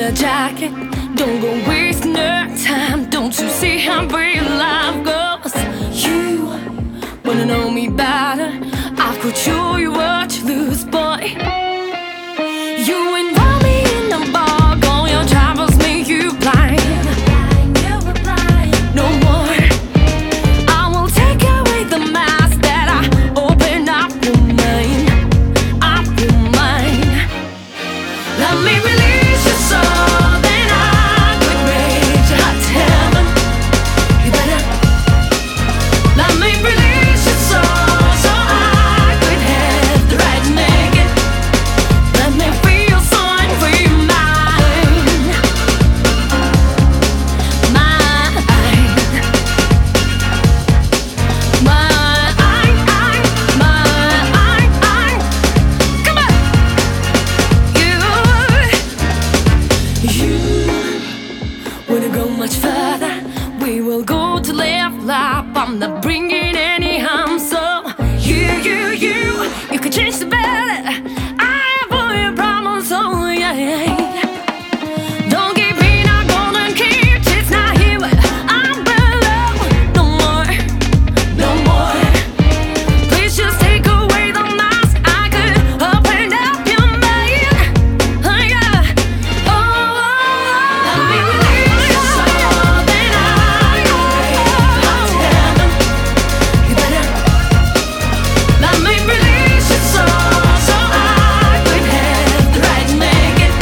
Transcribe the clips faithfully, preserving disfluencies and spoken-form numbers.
a jacket. Don't go wasting your time. Don't you see how real life goes? You wanna know me better? I could show you what you lose, boy. You involve me in the bar, all your travels make you blind. No more. I will take away the mask that I open up your mind, up your mind. Let me release your soul, then I could raise you hot to heaven. You better let me release your soul, so I could have the right to make it. Let me feel something for your mind, mind, mind. Come on, you, you wanna go much further? We will go to left lap. I'm not bringing any harm, so you, you, you, you can change the better. I have all your problems, so yeah, yeah. Don't give me no golden key, it's not here where I belong. No more, no more. Please just take away the mask. I could open up your mind. Oh yeah. Oh, oh, oh. Let me release your soul, then I could raise you hot to heaven. You better let me release your soul, so I could have the right to make it.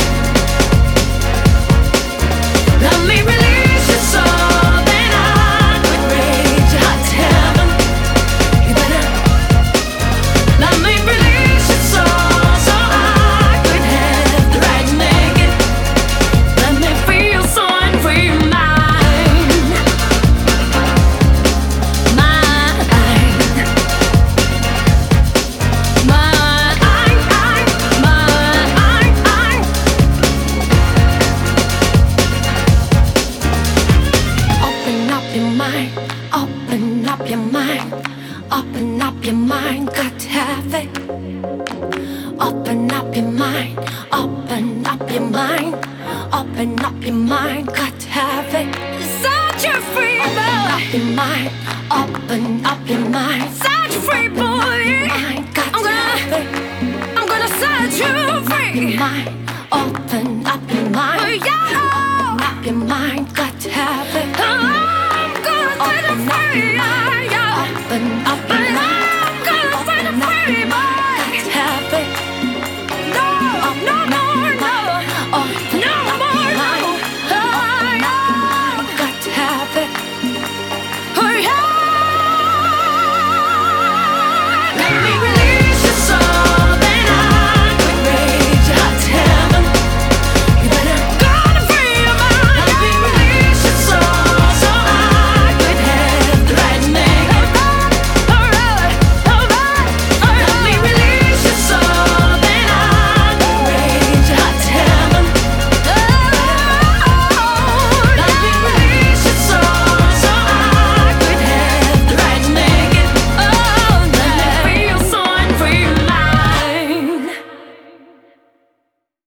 Let me release your soul, then I could raise you hot to heaven. You better let me release your soul, so I could have the right to make it. Let me feel something for your mind, mind, mind, mind. Open up your mind, open up your mind, open up your mind, got to have it. Open up your mind, open up your mind, open up your mind, got to have it. Set you free, boy. Open up your mind, open up your mind, set you free, boy. I'm gonna, I'm gonna set you free. Mind, open up your mind. Oh, yeah. Open up your mind, got to have it. I'm gonna set you free. Yeah, yeah. Open up your mind.